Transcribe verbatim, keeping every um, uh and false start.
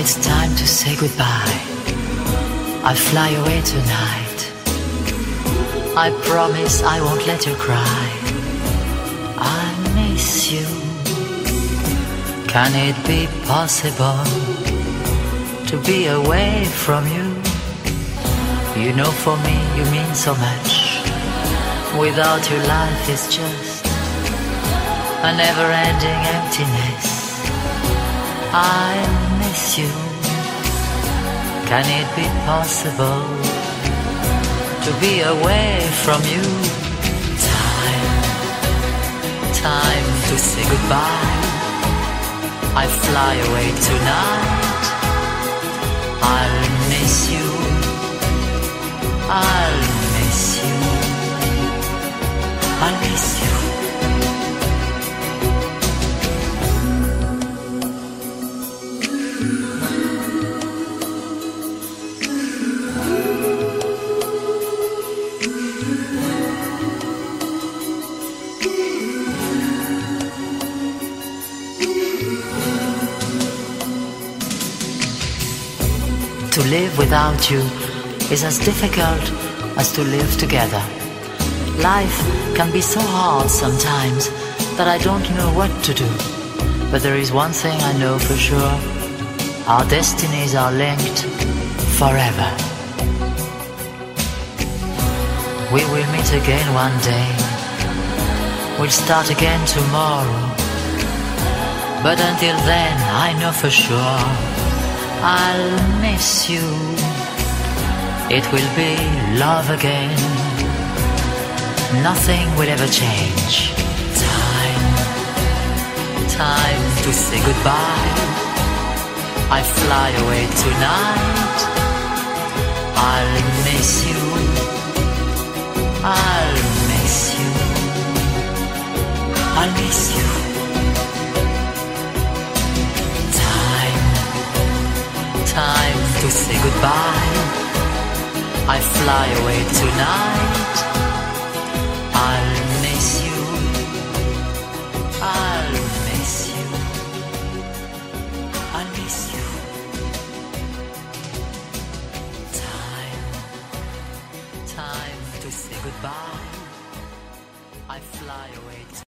it's time to say goodbye. I fly away tonight. I promise I won't let you cry. I miss you. Can it be possible to be away from you? You know, for me you mean so much. Without you life is just a never-ending emptiness. I miss you. Can it be possible to be away from you? Time, time to say goodbye. I fly away tonight. I'll miss you. I'll miss you. I'll miss you. To live without you is as difficult as to live together. Life can be so hard sometimes that I don't know what to do. But there is one thing I know for sure. Our destinies are linked forever. We will meet again one day. We'll start again tomorrow. But until then, I know for sure I'll miss you. It will be love again. Nothing will ever change. Time, time to say goodbye. I fly away tonight. I'll miss you. I'll miss you. I'll miss you. Time to say goodbye. I fly away tonight. I'll miss you. I'll miss you. I'll miss you. Time, time to say goodbye. I fly away tonight.